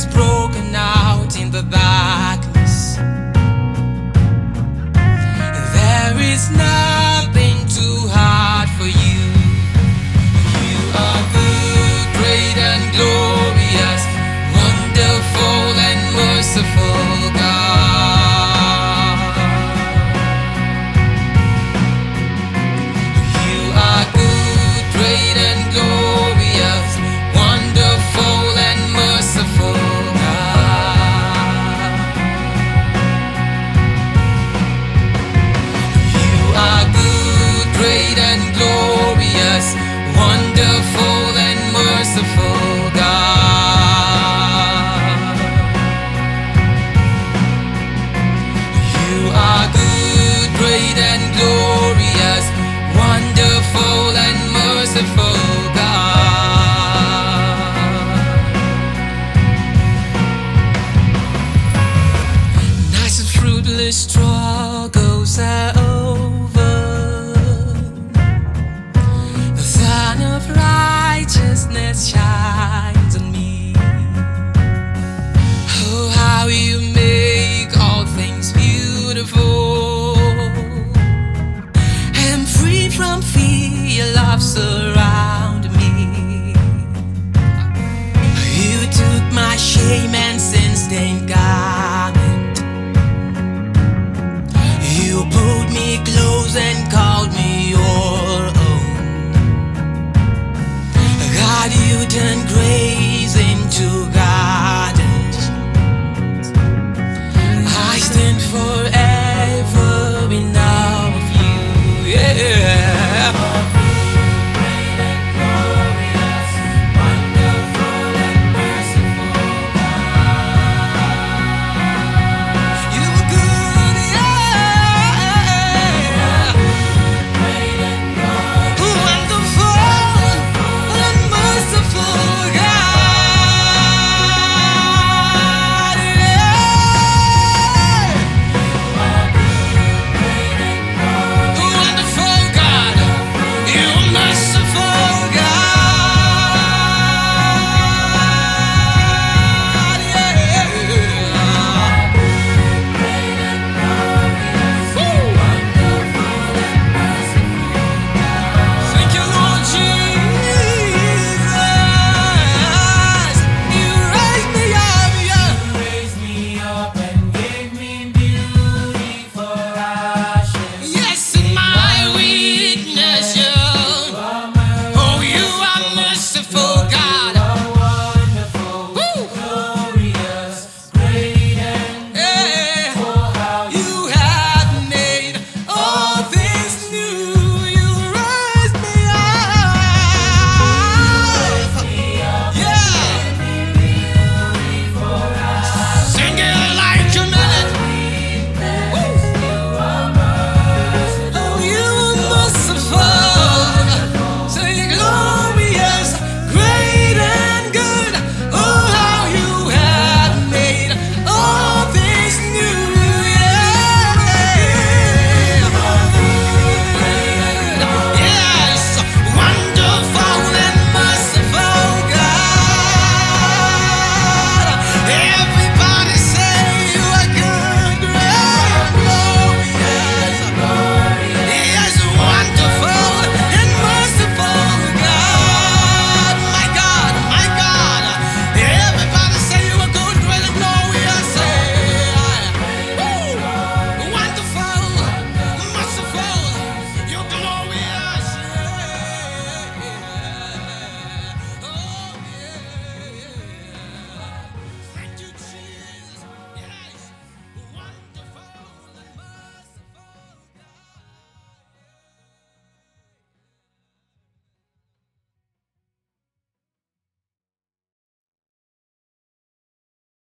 has broken out in the darkness. There is nothing too hard for you. You are good, great and glorious, wonderful and merciful God. You are good, great and glorious, wonderful and merciful God. You are good, great and glorious, wonderful and merciful God. You are good, great and glorious, wonderful and merciful God. Nice and fruitless struggles are over. The Son of Righteousness shall